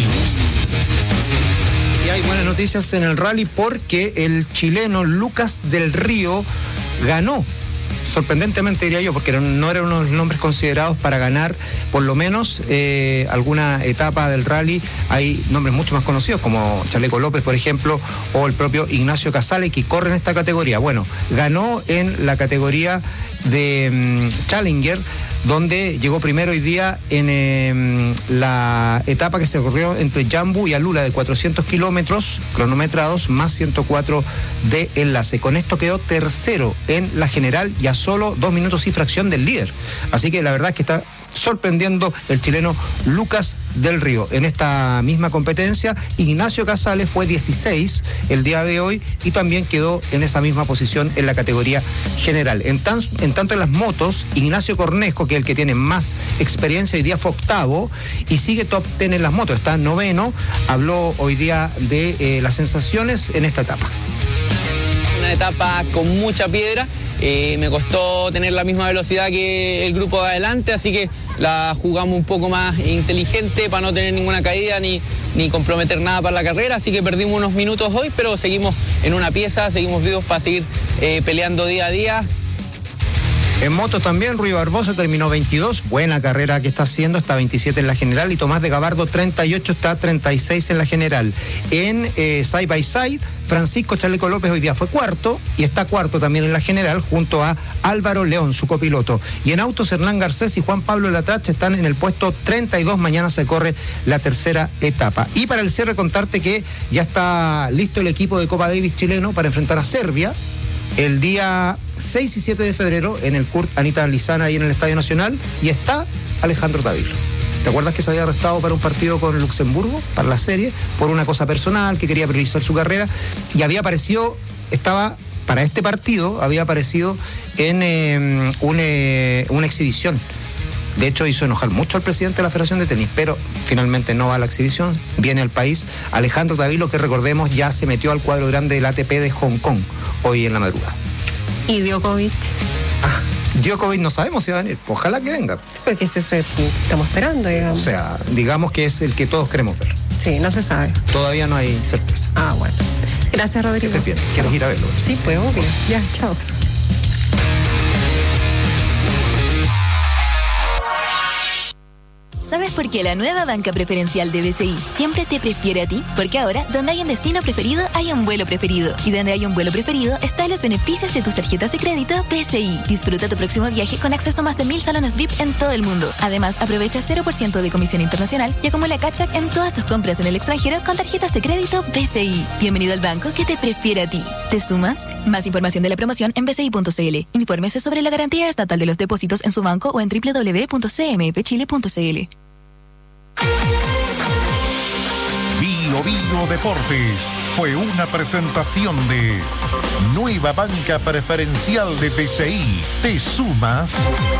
Y hay buenas noticias en el rally porque el chileno Lucas del Río ganó. Sorprendentemente diría yo, porque no eran unos nombres considerados para ganar por lo menos eh, alguna etapa del rally. Hay nombres mucho más conocidos como Chaleco López, por ejemplo, o el propio Ignacio Casale, que corre en esta categoría. Bueno, ganó en la categoría de um, Challenger, donde llegó primero hoy día en eh, la etapa que se corrió entre Jambu y Alula de cuatrocientos kilómetros cronometrados más ciento cuatro de enlace. Con esto quedó tercero en la general y a solo dos minutos y fracción del líder. Así que la verdad es que está sorprendiendo el chileno Lucas del Río. En esta misma competencia, Ignacio Casale fue dieciséis el día de hoy y también quedó en esa misma posición en la categoría general. En, tan, en tanto en las motos, Ignacio Cornejo, que es el que tiene más experiencia, hoy día fue octavo y sigue top ten en las motos, está noveno. Habló hoy día de eh, las sensaciones en esta etapa. Una etapa con mucha piedra. Eh, me costó tener la misma velocidad que el grupo de adelante, así que la jugamos un poco más inteligente para no tener ninguna caída ni, ni comprometer nada para la carrera, así que perdimos unos minutos hoy, pero seguimos en una pieza, seguimos vivos para seguir eh, peleando día a día. En motos también, Rui Barbosa terminó veintidós, buena carrera que está haciendo, está veintisiete en la general, y Tomás de Gabardo treinta y ocho, está treinta y seis en la general. En eh, Side by Side, Francisco Chaleco López hoy día fue cuarto y está cuarto también en la general junto a Álvaro León, su copiloto. Y en autos, Hernán Garcés y Juan Pablo Latrache están en el puesto treinta y dos, mañana se corre la tercera etapa. Y para el cierre contarte que ya está listo el equipo de Copa Davis chileno para enfrentar a Serbia el día seis y siete de febrero en el Kurt Anita Lizana y en el Estadio Nacional, y está Alejandro Tavilo. ¿Te acuerdas que se había arrestado para un partido con Luxemburgo, para la serie, por una cosa personal, que quería priorizar su carrera? Y había aparecido, estaba, para este partido, había aparecido en eh, un, eh, una exhibición. De hecho, hizo enojar mucho al presidente de la Federación de Tenis, pero finalmente no va a la exhibición, viene al país Alejandro Tavilo, que recordemos ya se metió al cuadro grande del A T P de Hong Kong hoy en la madrugada. ¿Y Djokovic? Ah, Djokovic no sabemos si va a venir, ojalá que venga. Porque es eso que estamos esperando, digamos. O sea, digamos que es el que todos queremos ver. Sí, no se sabe. Todavía no hay certeza. Ah, bueno. Gracias, Rodrigo. Que estés bien. ¿Quieres ir a verlo? Sí, pues obvio. Ya, chao. ¿Sabes por qué la nueva banca preferencial de B C I siempre te prefiere a ti? Porque ahora, donde hay un destino preferido, hay un vuelo preferido. Y donde hay un vuelo preferido, están los beneficios de tus tarjetas de crédito B C I. Disfruta tu próximo viaje con acceso a más de mil salones V I P en todo el mundo. Además, aprovecha cero por ciento de comisión internacional y acumula cashback en todas tus compras en el extranjero con tarjetas de crédito B C I. Bienvenido al banco que te prefiere a ti. ¿Te sumas? Más información de la promoción en b c i punto c l. Infórmese sobre la garantía estatal de los depósitos en su banco o en w w w punto c m p chile punto c l. Bio Bio Deportes fue una presentación de Nueva Banca Preferencial de B C I. ¿Te sumas?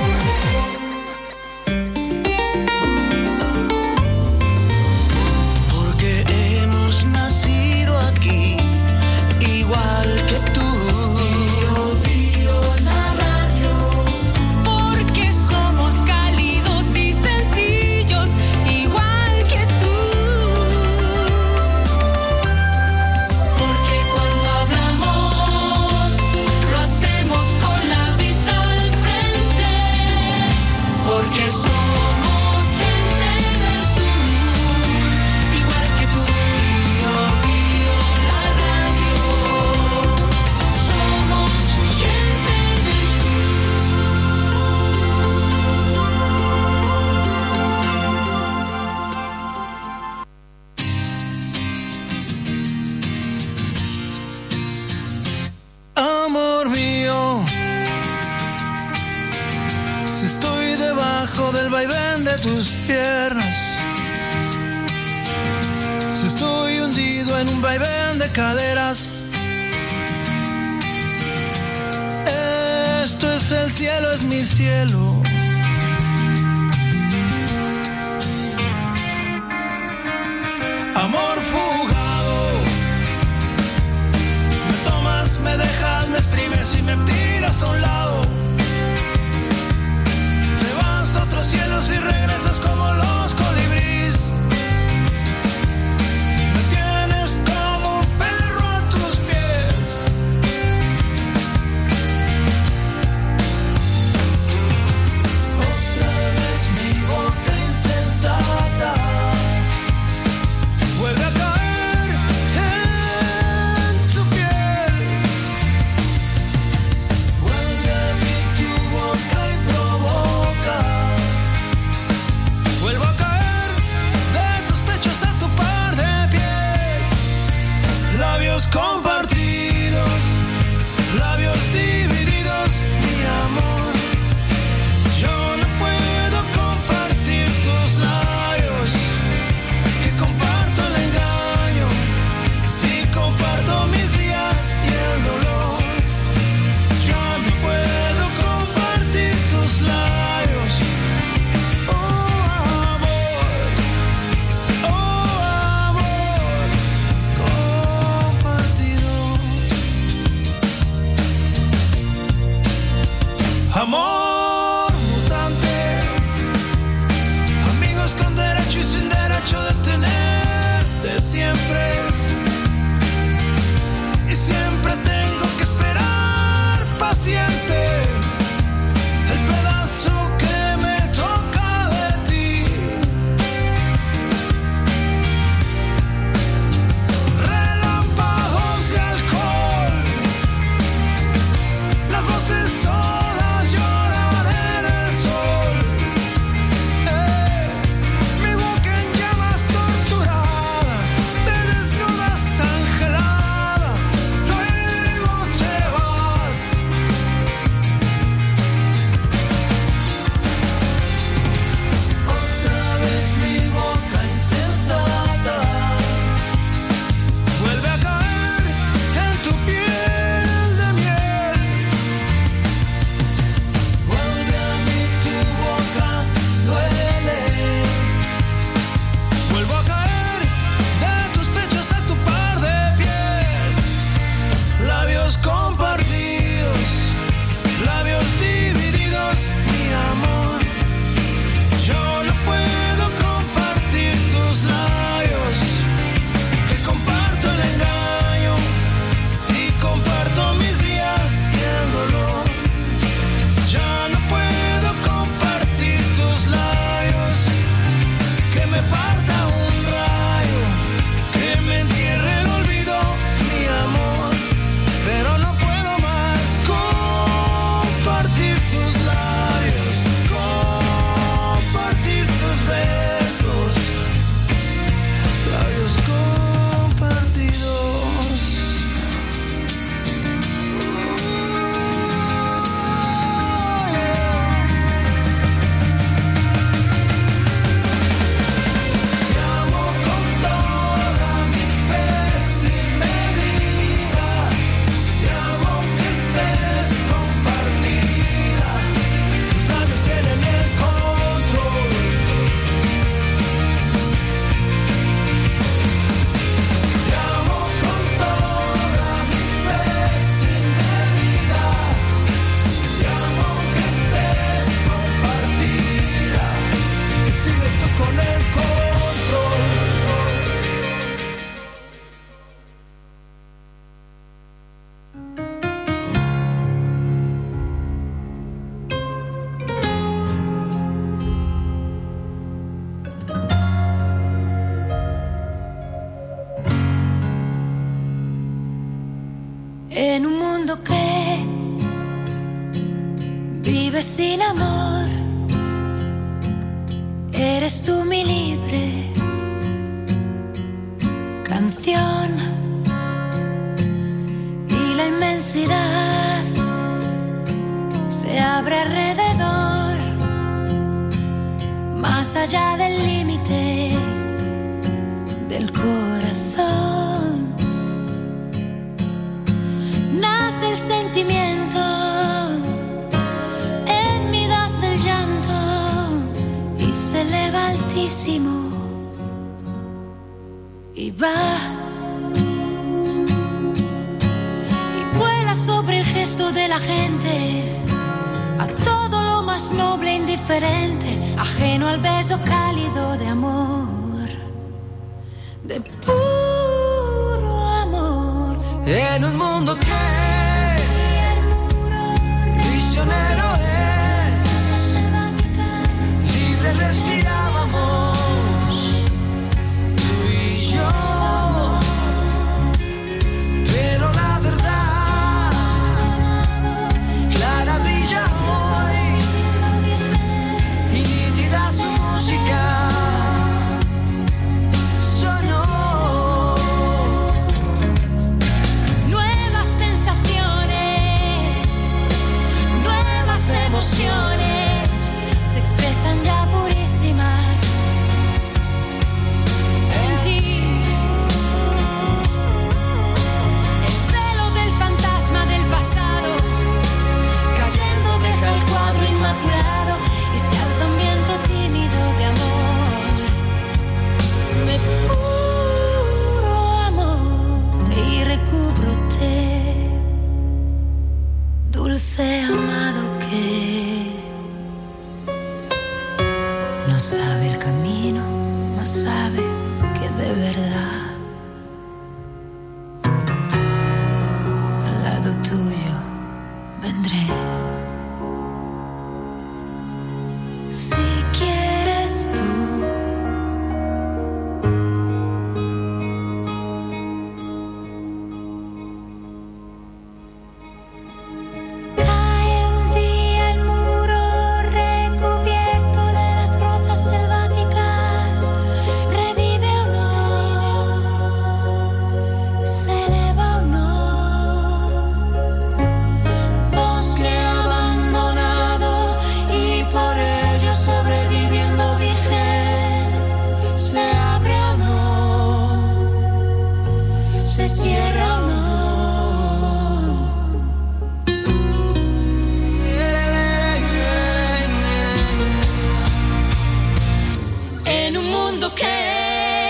Porque hemos nacido aquí, igual que tú. Bio Bio la radio. Porque somos cálidos y sencillos, igual que tú. Porque cuando hablamos, lo hacemos con la vista al frente. Porque somos gente del sur, igual que tú. Bio Bio la radio. Somos gente del amor mío, si estoy debajo del vaivén de tus piernas, si estoy hundido en un vaivén de caderas, esto es el cielo, es mi cielo. Amor fugado, me tomas, me dejas, me exprimes y me tiras a un lado. Te vas a otros cielos y regresas como los colibríes. Me tienes como un perro a tus pies. vives sin amor, eres tú mi libre canción, y la inmensidad se abre alrededor, más allá del límite del corazón. Nace el sentimiento, en mí nace el llanto, y se eleva altísimo y va y vuela sobre el gesto de la gente, a todo lo más noble e indiferente, ajeno al beso cálido de amor, de puro amor. En un mundo que prisionero es, libre respirábamos tú y yo, pero la verdad clara brilla hoy y nítida su música sonó. Nuevas sensaciones, nuevas emociones se expresan ya purísimas en ti. El velo del fantasma del pasado cayendo deja el cuadro inmaculado y se alza un viento tímido de amor, de puro amor, y recúbrote, dulce amado que no sabe el camino, mas sabe que de verdad al lado tuyo vendré. Si quieres tú. Cae un día el muro recubierto de las rosas selváticas, revive o no, se eleva o no, bosque abandonado y por ello sobreviviendo virgen, se abre o no, se cierra o no. En un mundo que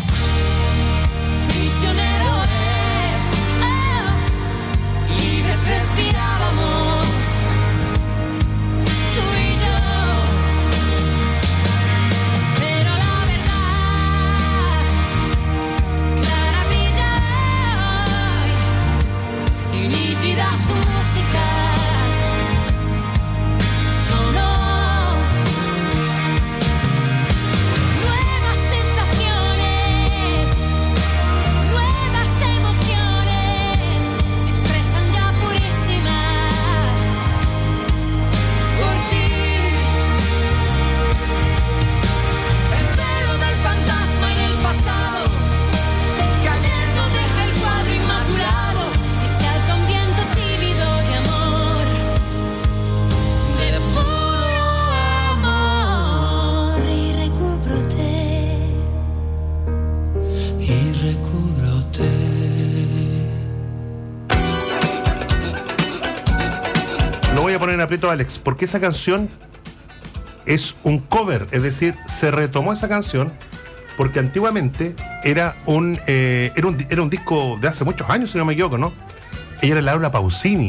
prisionero es, oh, libres respirábamos tú y yo, pero la verdad clara brilla hoy y nítida su música sonó. Nuevas sensaciones, nuevas emociones se expresan ya purísimas por ti. El velo del fantasma en el pasado cayendo deja el cuadro inmaculado y se alza un viento tímido de amor, de puro amor, y recúbrote, y recúbrote. Lo voy a poner en aprieto, Alex, porque esa canción es un cover, es decir, se retomó esa canción porque antiguamente era un, eh, era un era un disco de hace muchos años, si no me equivoco, ¿no? Ella era Laura Pausini.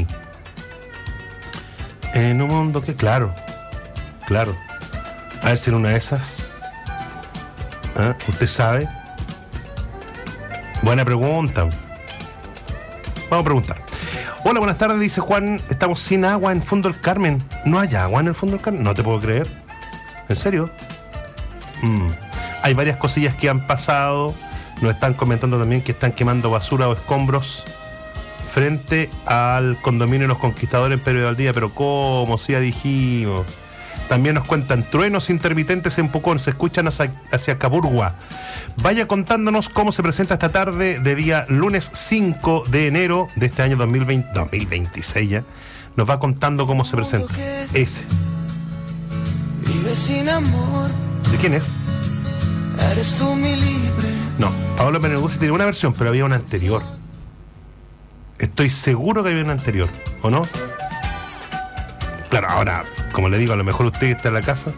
En un mundo que, claro, claro. A ver si en una de esas, ¿ah? ¿Usted sabe? Buena pregunta. Vamos a preguntar. Hola, buenas tardes, dice Juan. Estamos sin agua en Fondo del Carmen. ¿No hay agua en el Fondo del Carmen? No te puedo creer. ¿En serio? Mm. Hay varias cosillas que han pasado. Nos están comentando también que están quemando basura o escombros frente al condominio Los Conquistadores en Pedro de Valdivia, pero ¿cómo? Sí, ya dijimos. También nos cuentan truenos intermitentes en Pucón, se escuchan hacia, hacia Caburgua. Vaya contándonos cómo se presenta esta tarde de día lunes cinco de enero de este año dos mil veinte, dos mil veintiséis ya. Nos va contando cómo se presenta. Ese. Vive sin amor. ¿De quién es? Eres tú mi libre. No, Paolo Meneguzzi tiene una versión, pero había una anterior. Estoy seguro que había una anterior, ¿o no? Claro, ahora, como le digo, a lo mejor usted está en la casa.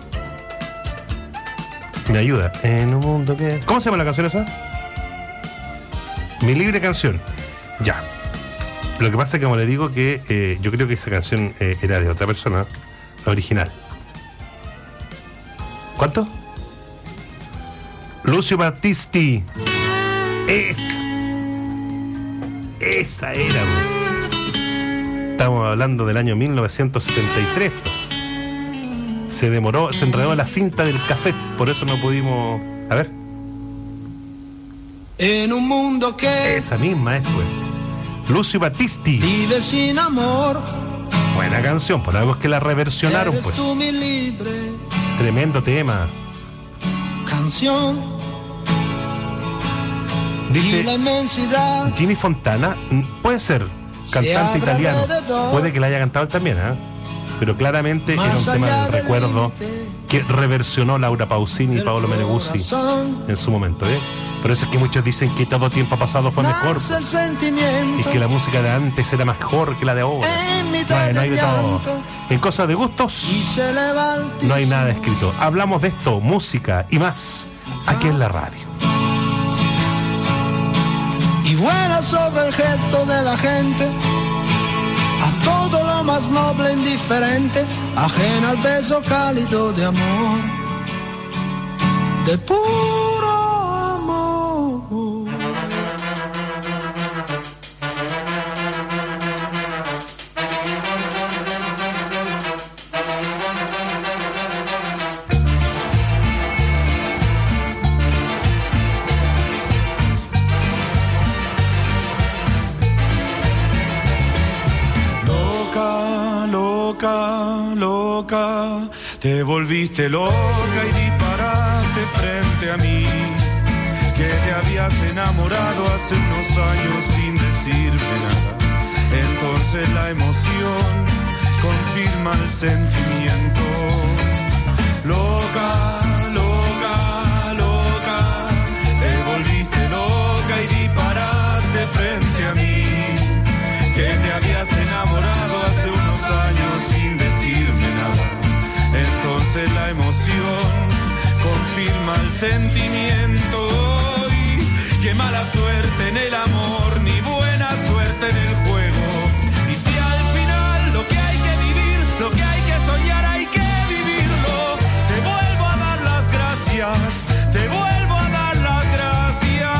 Me ayuda. En un mundo que... ¿Cómo se llama la canción esa? Mi libre canción. Ya. Lo que pasa es que, como le digo, que eh, yo creo que esa canción eh, era de otra persona, la original. ¿Cuánto? Lucio Battisti. Es. Esa era, bro. Estamos hablando del año mil novecientos setenta y tres. Se demoró, se enredó la cinta del cassette, por eso no pudimos... A ver. En un mundo que... Esa misma es, pues. Lucio Battisti. Vive sin amor. Buena canción, por algo es que la reversionaron, Eres pues. tú mi libre Tremendo tema. canción. Dice Y la inmensidad Jimmy Fontana, puede ser cantante italiano, puede que la haya cantado él también, ¿eh? Pero claramente era un tema del recuerdo que reversionó Laura Pausini y Paolo Meneguzzi en su momento, ¿eh? Por eso es que muchos dicen que todo tiempo pasado fue mejor nace el sentimiento y que la música de antes era mejor que la de ahora. en mitad Bueno, hay del de todo. llanto En cosas de gustos y se levanta no hay nada escrito. Hablamos de esto, música y más aquí en la radio. y vuela sobre el gesto de la gente, a todo lo más noble e indiferente, ajena al beso cálido de amor, de puro amor. Loca, loca, te volviste loca y disparaste frente a mí, que te habías enamorado hace unos años sin decirme nada. Entonces la emoción confirma el sentimiento. Loca, loca, loca, te volviste loca y disparaste frente a mí, que te habías enamorado hace unos años sin decirme nada. Entonces la emoción confirma el sentimiento. Y qué mala suerte en el amor, ni buena suerte en el juego. Y si al final lo que hay que vivir, lo que hay que soñar, hay que vivirlo. Te vuelvo a dar las gracias, te vuelvo a dar las gracias.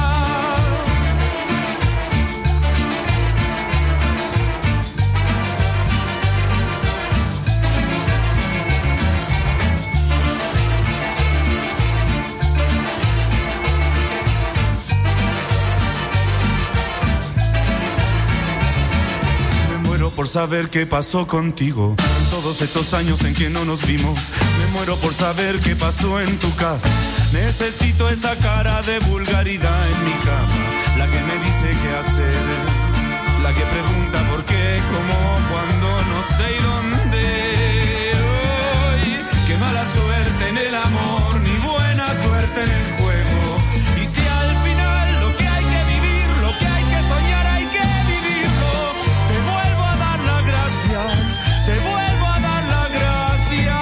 Por saber qué pasó contigo en todos estos años en que no nos vimos. Me muero por saber qué pasó en tu casa. Necesito esa cara de vulgaridad en mi cama, la que me dice qué hacer, la que pregunta por qué, cómo, cuándo, no sé y dónde. Hoy, qué mala suerte en el amor, ni buena suerte en el juego. Y si al final lo que hay que vivir, lo que hay que soñar, hay que vivirlo. Te vuelvo a dar las gracias, te vuelvo a dar las gracias.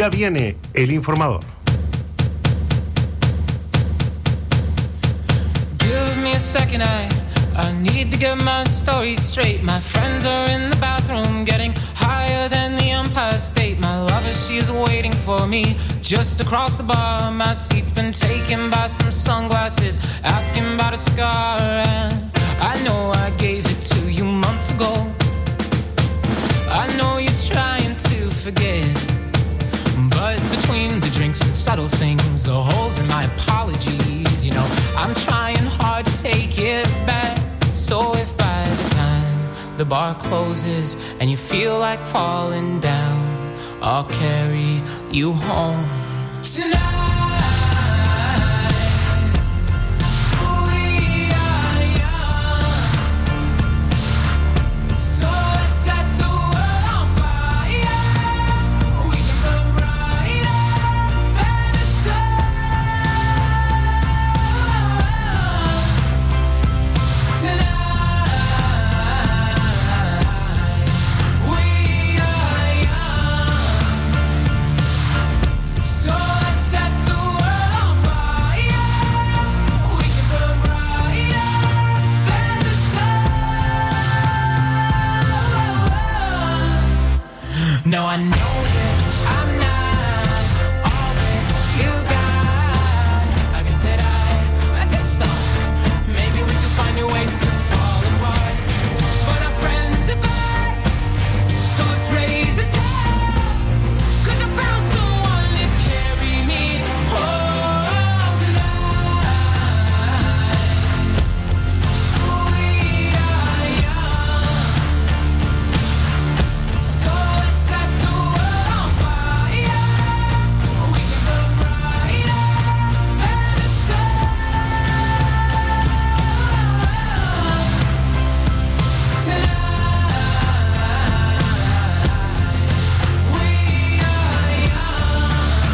Ya viene el informador. Give me a second, I, I need to get my story straight. My friends are in the bathroom getting higher than the Empire State. My lover, she's waiting for me just across the bar. My seat's been taken by some sunglasses, asking about a scar. And I know I gave it to you months ago. I know you're trying to forget, but between the drinks and subtle things, the holes in my apologies, you know, I'm trying hard to take it back. So if by the time the bar closes and you feel like falling down, I'll carry you home tonight. No, I know that I'm not all that you got. I guess that I, I just thought maybe we could find new ways to fall apart. But our friends are back, so let's raise the dead. Cause I found someone to carry me home tonight. We are young, so let's set the world on fire. We can burn brighter than the sun tonight. We are young,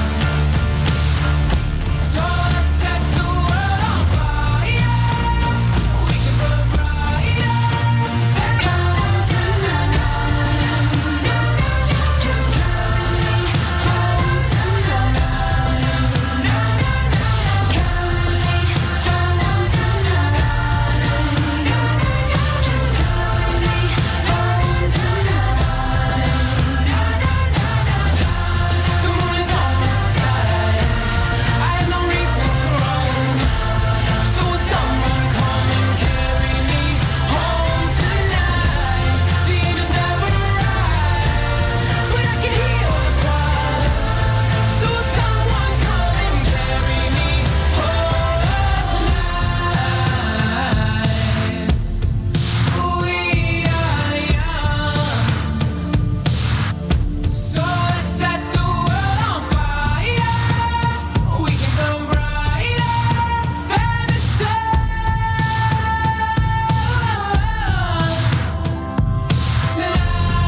so let's set the world on fire. We can burn brighter than the sun. Just the moon is on my side. I have no reason to run. So will someone come and carry me home tonight? The angels never arrive, but I can heal the cry. So will someone come and carry me home tonight? We are young, so let's set the world on fire. We can burn brighter than the sun tonight.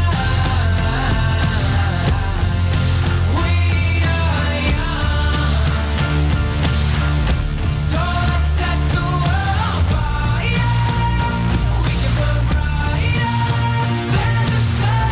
We are young, so let's set the world on fire. We can burn brighter than the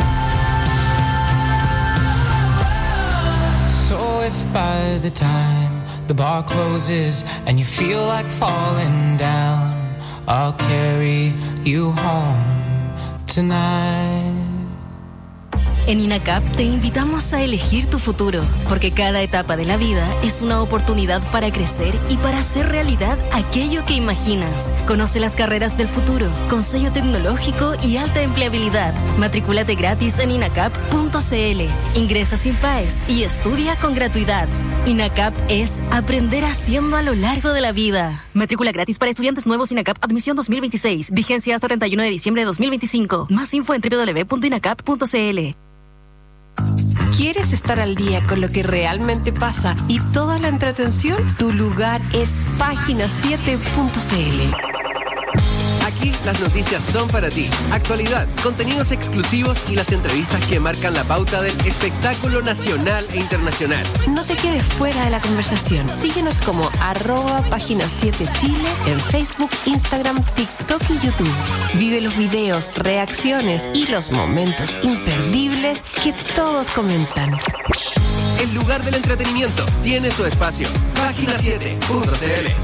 sun. So if by the time the bar closes and you feel like falling down, I'll carry you home tonight. En INACAP te invitamos a elegir tu futuro, porque cada etapa de la vida es una oportunidad para crecer y para hacer realidad aquello que imaginas. Conoce las carreras del futuro, con sello tecnológico y alta empleabilidad. Matricúlate gratis en inacap punto cl. Ingresa sin paes y estudia con gratuidad. INACAP es aprender haciendo a lo largo de la vida. Matrícula gratis para estudiantes nuevos INACAP Admisión dos mil veintiséis. Vigencia hasta treinta y uno de diciembre de dos mil veinticinco. Más info en doble u doble u doble u punto inacap punto cl. ¿Quieres estar al día con lo que realmente pasa y toda la entretención? Tu lugar es página siete punto cl. Aquí las noticias son para ti. Actualidad, contenidos exclusivos y las entrevistas que marcan la pauta del espectáculo nacional e internacional. No te quedes fuera de la conversación. Síguenos como arroba página siete Chile en Facebook, Instagram, TikTok y YouTube. Vive los videos, reacciones y los momentos imperdibles que todos comentan. el lugar del entretenimiento, tiene su espacio. Página siete punto c l.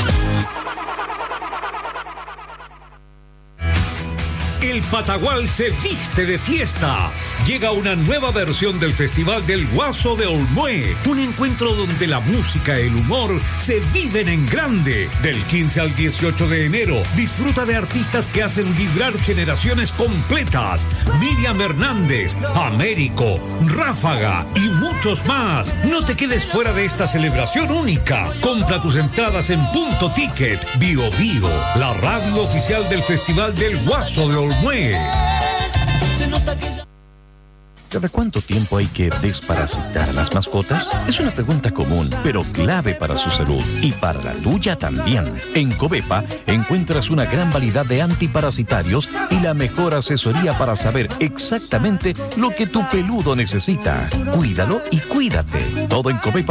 El Patagual se viste de fiesta. Llega una nueva versión del Festival del Guaso de Olmué. Un encuentro donde la música y el humor se viven en grande. Del quince al dieciocho de enero, disfruta de artistas que hacen vibrar generaciones completas. Miriam Hernández, Américo, Ráfaga y muchos más. No te quedes fuera de esta celebración única. Compra tus entradas en Punto Ticket. Bio Bio, la radio oficial del Festival del Guaso de Olmué. ¿Cada cuánto tiempo hay que desparasitar a las mascotas? Es una pregunta común, pero clave para su salud y para la tuya también. En Covepa encuentras una gran variedad de antiparasitarios y la mejor asesoría para saber exactamente lo que tu peludo necesita. Cuídalo y cuídate. Todo en Covepa